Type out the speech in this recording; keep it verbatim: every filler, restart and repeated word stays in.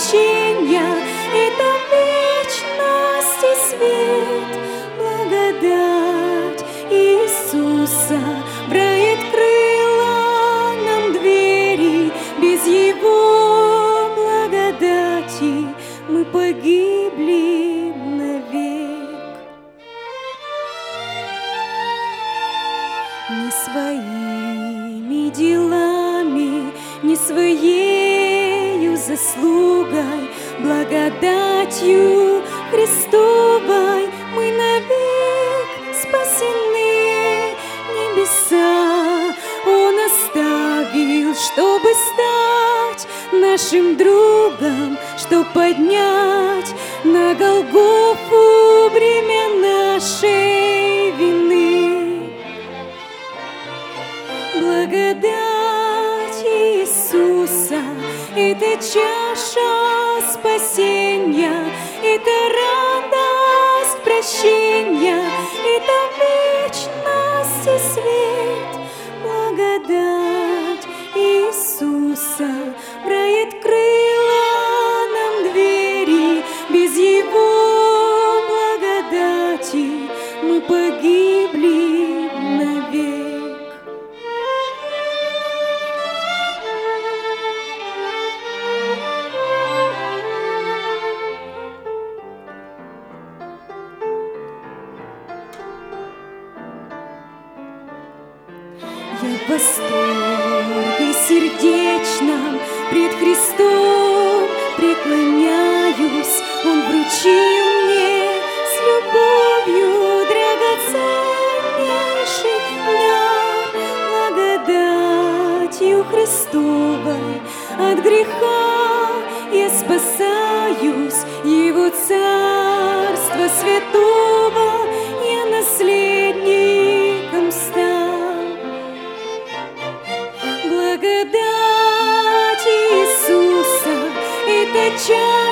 прощения, это вечность и свет. Благодать Иисуса броет крыла нам двери. Без Его благодати мы погибли навек. Не своими делами, не своею заслугой, благодатью Христовой мы навек спасены. Небеса Он оставил, чтобы стать нашим другом, чтоб поднять на Голгофу бремя нашей вины. Благодать Иисуса — это чаша спасения, это радость прощения, это вечность и свет. Благодать Иисуса броет крыла нам двери. Без Его благодати мы погибли навек. Я в восторге сердечном пред Христом преклоняюсь. Он вручил мне с любовью драгоценнейший дар. Благодатью Христовой от греха я спасаюсь. Его царства святого я наследником стал. Благодать Иисуса — это чаша